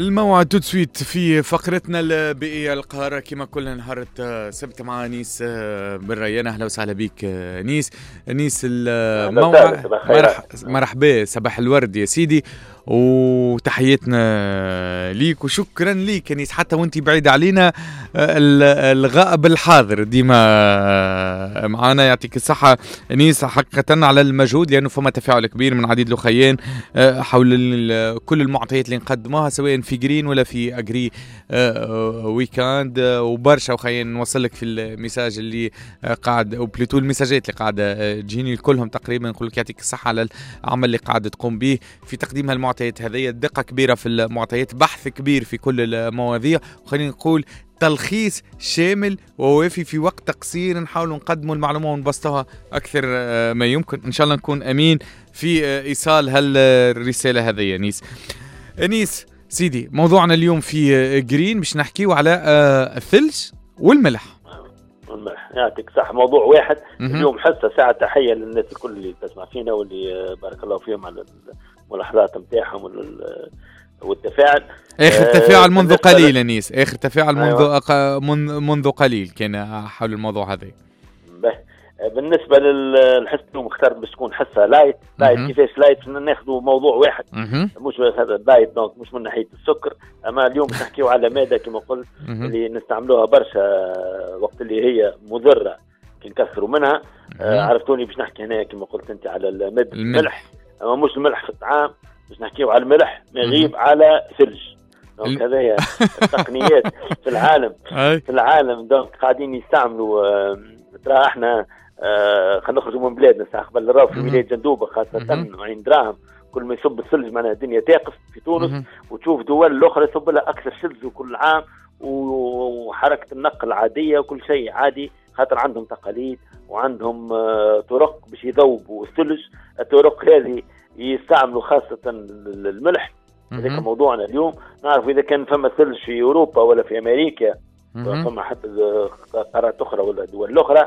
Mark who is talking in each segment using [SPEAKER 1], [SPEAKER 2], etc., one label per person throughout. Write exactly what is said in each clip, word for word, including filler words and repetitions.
[SPEAKER 1] الموعد تو سويت في فقرتنا البيئية القاهرة كما كل نهار سبت مع نيس بن ريان. أهلا وسهلا بك نيس. نيس الموعد مرحبا، صباح الورد يا سيدي، وتحياتنا ليك وشكرا ليك نيس، حتى وانت بعيد علينا الغائب الحاضر ديما معنا. يعطيك الصحة نيس حقيقة على المجهود، لأنه فما تفاعل كبير من عديد الأخيان حول كل المعطيات اللي نقدموها سواء في جرين ولا في أجري ويكاند، وبرشا وخلينا نوصل لك في الميساج اللي قاعد أو بليتو الميساجات اللي قاعدة تجيني كلهم تقريبا. نقول لك يعطيك الصحة على العمل اللي قاعد تقوم به في تقديم هالمعطيات هذه، دقة كبيرة في المعطيات، بحث كبير في كل المواضيع، وخلينا نقول تلخيص شامل ووافي في وقت قصير. نحاول نقدموا المعلومة ونبسطها أكثر ما يمكن. إن شاء الله نكون أمين في إيصال هالرسالة هذه يا نيس. نيس سيدي، موضوعنا اليوم في جرين باش نحكيو على الثلج والملح.
[SPEAKER 2] الملح يعطيك صح، موضوع واحد اليوم. حصة ساعة تحية للناس الكل اللي تسمع فينا واللي بارك الله فيهم على الملاحظات نتاعهم والتفاعل.
[SPEAKER 1] اخر تفاعل منذ قليل يا نيس، اخر تفاعل منذ أيوة. منذ قليل كان حول الموضوع هذا.
[SPEAKER 2] بالنسبه للحصه اليوم اخترت باش تكون حصه لايت. لايت كيفاش لايت؟ ناخذوا موضوع واحد مه. مش هذا الدايت، دونك مش من ناحيه السكر، اما اليوم نحكيو على ماده كما قلت مه. اللي نستعملوها برشا وقت اللي هي مضره كي نكثروا منها. آه عرفتوني باش نحكي هنا كما قلت انت على ماده الملح، اما مش الملح في الطعام، باش نحكيو على الملح ما يغيب على ثلج. دونك هذا هي التقنيات في العالم في العالم دونك قاعدين يستعملوا. آه ترى احنا آه خلينا نخرجوا من بلادنا ساعه قبل نراو في ولايه جندوبه خاصه عين دراهم، كل ما يصب الثلج معناها الدنيا تاقف في تونس. مم. وتشوف دول الاخرى يصب لها اكثر ثلج كل عام، وحركه النقل عاديه وكل شيء عادي، خاطر عندهم تقاليد وعندهم آه طرق باش يذوبوا الثلج. الطرق هذه يستعملوا خاصه الملح. هذاك موضوعنا اليوم. نعرف اذا كان فما ثلج في اوروبا ولا في امريكا، فما حتى قارات اخرى ولا دول اخرى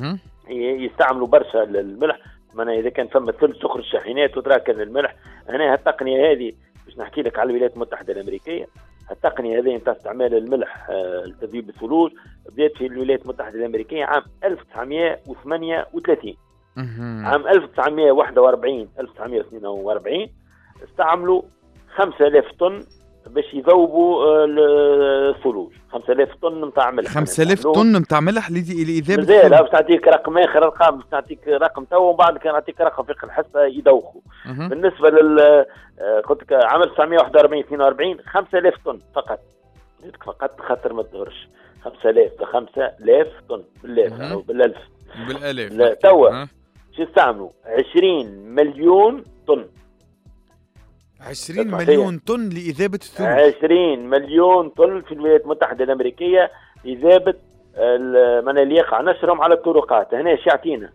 [SPEAKER 2] يستعملوا برشا الملح. معناها اذا كان فما ثلج تخرج شاحنات وتراكن الملح. هنا التقنيه هذه باش نحكي لك على الولايات المتحده الامريكيه. التقنيه هذه نتاع استعمال الملح لتذويب الثلوج بدات في الولايات المتحده الامريكيه عام ألف وتسعمائة وثمانية وثلاثين. عام ألف وتسعمائة وواحد وأربعين ألف وتسعمائة واثنين وأربعين استعملوا خمسة آلاف طن باش يذوبوا الثلوج. خمسة آلاف طن نتاع ملح.
[SPEAKER 1] خمسة آلاف طن نتاع ملح لإذابة الثلوج.
[SPEAKER 2] لا باش نعطيك رقم آخر، أرقام باش نعطيك رقم تو ومن بعد كان نعطيك رقم في الحصة يدوخوا. بالنسبة لل قلت لك عام ألف وتسعمائة وواحد وأربعين اثنين وأربعين خمسة آلاف طن فقط. فقط خاطر ما تظهرش. خمسة آلاف خمسة آلاف طن بالآلاف أو بالألف.
[SPEAKER 1] بالآلاف.
[SPEAKER 2] توا شو استعملوا؟ عشرين مليون طن.
[SPEAKER 1] عشرين مليون طن لإذابة الثلوج.
[SPEAKER 2] عشرين مليون طن في الولايات المتحدة الأمريكية لإذابة من اللي يقع نشرهم على الطرقات. هنا ايش يعطينا؟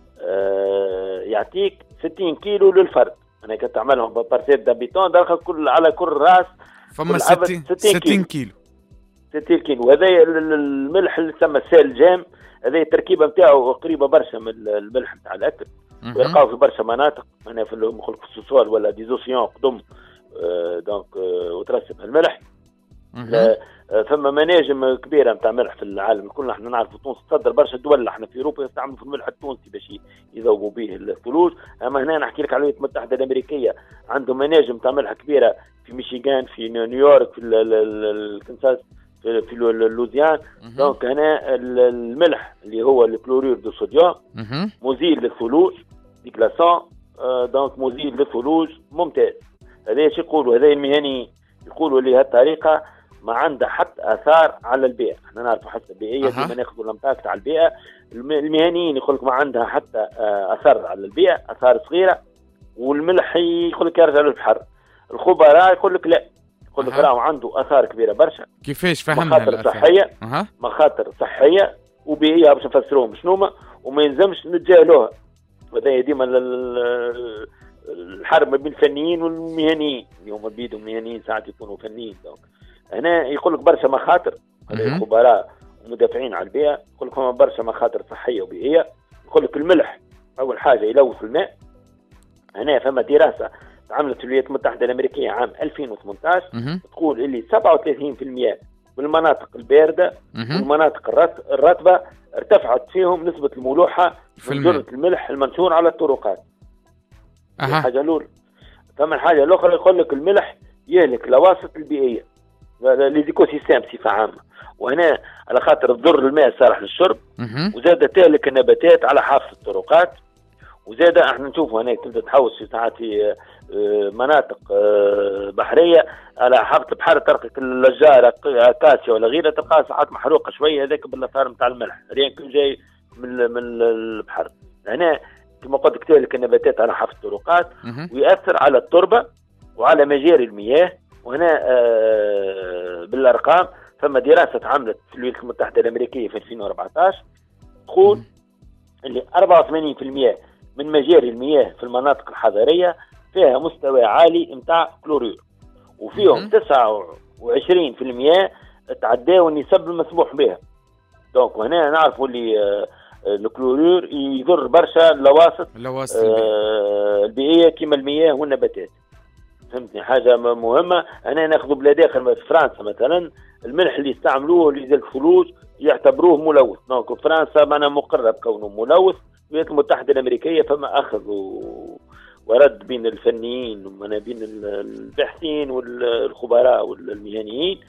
[SPEAKER 2] آه يعطيك ستين كيلو للفرد. أنا كنت أعملهم ببارسيت دابيتون درخة كل على كل راس
[SPEAKER 1] فما ستين, ستين كيلو. كيلو
[SPEAKER 2] ستين كيلو. هذا الملح اللي تسمى السيل جام، هذه التركيبة نتاعو قريبة برشا من الملح نتاع الأكل، ويلقاو في برشا مناطق هنا في المخلق السوسوال ولا ديزوسيون قدم. آه دونك آه وترسب الملح. فما مناجم كبيره نتاع ملح في العالم الكل. نحن نعرفوا تونس تصدر برشا دول، احنا في اوروبا يستعملوا في الملح التونسي باش يذوبوا به الثلوج. اما هنا نحكي لك على الولايات المتحده الامريكيه عندهم مناجم نتاع ملح كبيره في ميشيغان، في نيويورك، في الكنساس، في, في لوزيان. دونك هنا الملح اللي هو الكلورير دو صوديوم مزيل للثلوج ديكلاسون. دونك مزيل للثلوج ممتاز. هذا ايش يقولوا هذا المهنيين؟ يقولوا لي هالطريقه ما عندها حتى اثار على البيئه. احنا نعرفوا حتى البيئيه ديما ناخذوا الامباكت على البيئه. المهنيين يقول لك ما عندها حتى اثار على البيئه، اثار صغيره. والملح يقول لك يرجع للبحر. الخبراء يقول لك لا، يقول لك راهو عنده اثار كبيره برشا.
[SPEAKER 1] كيفاش فهمنا
[SPEAKER 2] مخاطر صحيه أه. مخاطر صحيه وبيئيه باش نفسروهم شنوما، وما يلزمش نتجاهلوها. وهذا ديما الحرب ما بين الفنيين والمهنيين اللي هما بيدهم مهنيين ساعات يكونوا فنيين. دونك هنا يقول لك برشا مخاطر. الخبراء ومدافعين على البيئه يقول لك هما برشا مخاطر صحيه وبيئيه. يقول لك الملح اول حاجه يلوث الماء. هنا فما دراسه عملت في الولايات المتحدة الأمريكية عام ألفين وثمانية عشر تقول اللي سبعة وثلاثين بالمئة من المناطق الباردة والمناطق الرطبة ارتفعت فيهم نسبة الملوحة من جرعة الملح المنشور على الطرقات.
[SPEAKER 1] أه.
[SPEAKER 2] حاجة الأولى. ثم الحاجة الأخرى يقول لك الملح يهلك الأواسط البيئية ليزيكو سيستم بصفة عامة، وهنا على خاطر تضر الماء الصالح للشرب، وزاد تهلك النباتات على حافة الطرقات، وزاد احنا نشوفوا هنا تبدا تحوس في ساعات في مناطق بحريه على حافه البحر ترقك الشجاره اكاسيا ولا غيرها تلقاها ساعات محروقه شويه هذاك بالاثار نتاع الملح ريان كل جاي من من البحر. هنا كما قلت لك تهلك النباتات على حافه الطرقات ويأثر على التربه وعلى مجاري المياه. وهنا بالارقام ثم دراسه عملت في الولايات المتحده الامريكيه في ألفين وأربعة عشر تقول اللي أربعة وثمانين بالمئة من مجاري المياه في المناطق الحضريه فيها مستوى عالي نتاع كلوريور، وفيهم تسعة وعشرين بالمئة تعداوا النسب المسموح بها. دونك وهنا نعرفوا اللي الكلوريور يضر برشا الواسط آه البيئيه كما المياه والنباتات. فهمتني حاجه مهمه. انا ناخذ بلاد اخر في فرنسا مثلا الملح اللي يستعملوه اللي زي الفلوج يعتبروه ملوث. دونك فرنسا معنا مقرب كونه ملوث. الولايات المتحده الامريكيه فما اخذ ورد بين الفنيين ومن بين الباحثين والخبراء والمهنيين.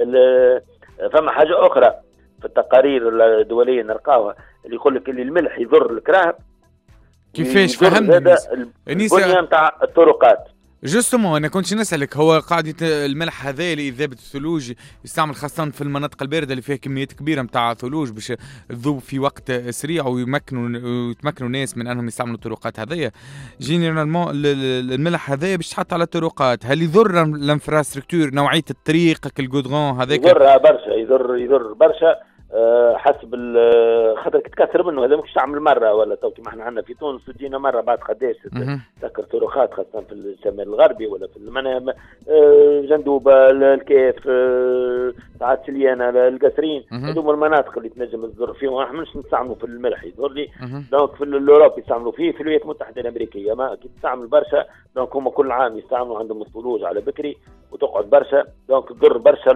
[SPEAKER 2] فما حاجه اخرى في التقارير الدوليه نلقاوها اللي يقول لك اللي الملح يضر الكراهب.
[SPEAKER 1] كيفاش فهمني
[SPEAKER 2] البنيه نتاع الطرقات.
[SPEAKER 1] جوستومون انا كنت نسالك هو قاعده الملح هذا لاذابه الثلوج يستعمل خاصه في المناطق البارده اللي فيها كميات كبيره نتاع ثلوج باش تذوب في وقت سريع ويمكنوا ويتمكنوا الناس من انهم يستعملوا الطرقات هذيا. جينيرالمون الملح هذا باش تحط على الطرقات هل يضر الانفراستركتور نوعيه الطريق كالجودرون هذاك؟
[SPEAKER 2] يضر برشا يضر يضر برشا أه حسب خاطر تكثر منه هذا ماكش تعمل مره ولا تو كيما احنا عندنا في تونس تجينا مره بعد قداش تذكر طرقات خاصه في الشمال الغربي ولا في المنام أه جندوبه الكيف ساعات أه سليانه القصرين هذوما المناطق اللي تنجم تضر فيهم. احنا مش نستعملوا في الملح يضر لي دونك في الاوروبي يستعملوا فيه في الولايات المتحده الامريكيه ما كي تستعمل برشا دونك هم كل عام يستعملوا عندهم الثلوج على بكري وتقعد برشا دونك تضر برشا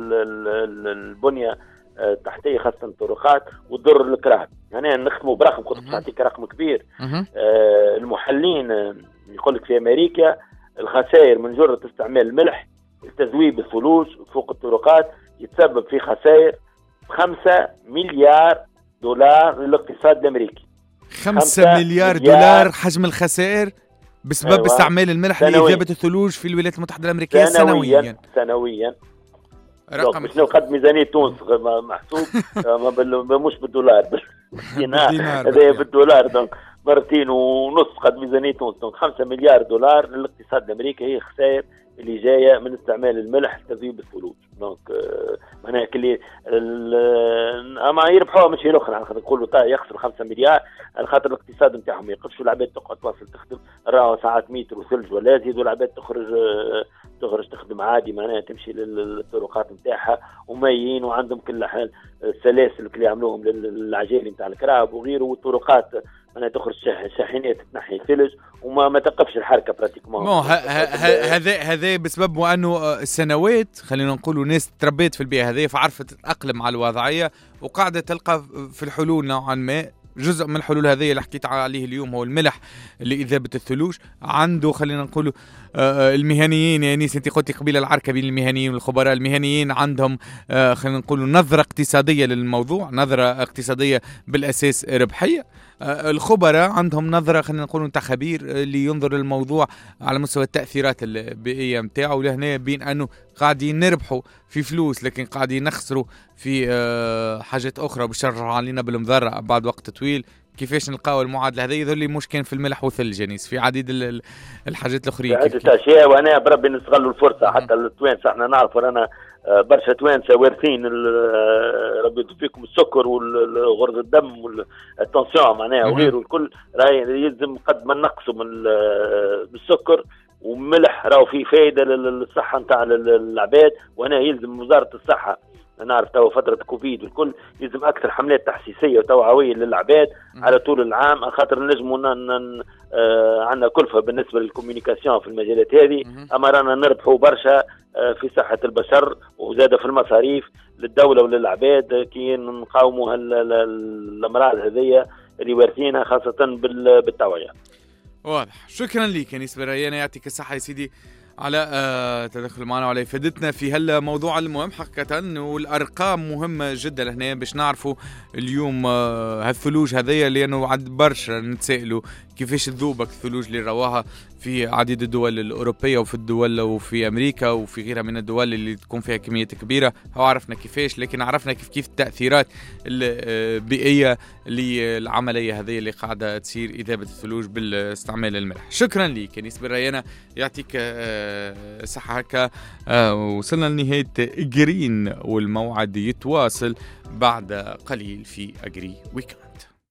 [SPEAKER 2] البنيه تحتيه خاصة الطرقات وتضر الكراهب. يعني نختموا برقم كنت نعطيك رقم كبير. آه المحلين يقول لك في أمريكا الخسائر من جرة استعمال الملح لتذويب الثلوج فوق الطرقات يتسبب في خسائر خمسة مليار دولار للاقتصاد الأمريكي.
[SPEAKER 1] خمسة مليار دولار حجم الخسائر بسبب أيوة. استعمال الملح لإذابة الثلوج في الولايات المتحدة الأمركية سنويا
[SPEAKER 2] سنويا, سنوياً.
[SPEAKER 1] رقم
[SPEAKER 2] شنو قد ميزانية تونس محسوب مش بالدولار بالدينار هذا بالدولار دونك مرتين ونص قد ميزانية تونس. دونك خمسة مليار دولار للاقتصاد الامريكي هي خسائر اللي جايه من استعمال الملح لتذويب الثلوج. دونك معناها كلي اما يربحوها مش هي الاخرى خاطر نقولوا يخسروا خمسة مليار على خاطر الاقتصاد نتاعهم ما يقفش والعباد تقعد تواصل تخدم راهو ساعات متر وثلج ولا يزيدوا العباد تخرج تخرج تخدم عادي معناها تمشي للطرقات نتاعها ومايين وعندهم كل حال السلاسل اللي يعملوهم للعجالي نتاع الكراهب وغيره والطرقات معناها تخرج شاحنات تنحي الثلج وما ما تقفش الحركه براتيكمون.
[SPEAKER 1] هذا هذا بسبب انه السنوات خلينا نقولوا ناس تربيت في البيئه هذه فعرفت تتاقلم على الوضعيه وقاعده تلقى في الحلول نوعا ما. جزء من الحلول هذه اللي حكيت عليه اليوم هو الملح لإذابة الثلوج. عنده خلينا نقول آه المهنيين يعني انت قلتي قبيله العركه بين المهنيين والخبراء. المهنيين عندهم آه خلينا نقول نظره اقتصاديه للموضوع نظره اقتصاديه بالاساس ربحيه. آه الخبراء عندهم نظره خلينا نقول نتاع خبير اللي ينظر للموضوع على مستوى التاثيرات البيئيه نتاعه. ولهنا بين انه قاعدين نربحوا في فلوس لكن قاعدين نخسروا في آه حاجات اخرى بشرح علينا بالمضره بعد وقت طويل. كيفاش نلقاو المعادله هذه يظهر لي مش كان في الملح والثلج يعني في عديد الحاجات الاخرى
[SPEAKER 2] عدة اشياء. وانا بربي نستغلوا الفرصه حتى التوانسه احنا نعرف رانا برشا توانسه وارثين ربي يطفيكم السكر والغرز الدم والتنسيون معناها وغيره الكل راهي يلزم قد ما نقصوا من السكر وملح راهو فيه فايده للصحه نتاع العباد. وهنا يلزم وزاره الصحه نعرف تو فتره كوفيد والكل يلزم اكثر حملات تحسيسيه وتوعويه للعباد على طول العام، خاطر نجموا آه عندنا كلفه بالنسبه للكوميونيكاسيون في المجالات هذه، اما رانا نربحوا برشا آه في صحه البشر وزاده في المصاريف للدوله وللعباد كي نقاوموا الامراض هذيا اللي وارثينها خاصه بالتوعيه.
[SPEAKER 1] واضح. شكرا لك انيس بريانة، يعطيك الصحه يا سيدي على آه تدخل معنا وعلى افادتنا في هالموضوع المهم حقيقه، والارقام مهمه جدا هنا باش نعرفوا اليوم آه هالثلوج هذيا، لانه عاد برشا نتسائلوا كيفاش تذوبك الثلوج اللي رواها في عديد الدول الأوروبية وفي الدول وفي أمريكا وفي غيرها من الدول اللي تكون فيها كميات كبيرة. هو عرفنا كيفاش، لكن عرفنا كيف كيف التأثيرات البيئية للعملية هذه اللي قاعدة تصير إذابة الثلوج بالاستعمال الملح. شكرا لك انيس بريانة، يعطيك صحة. هكا وصلنا لنهاية جرين، والموعد يتواصل بعد قليل في أجري ويكند.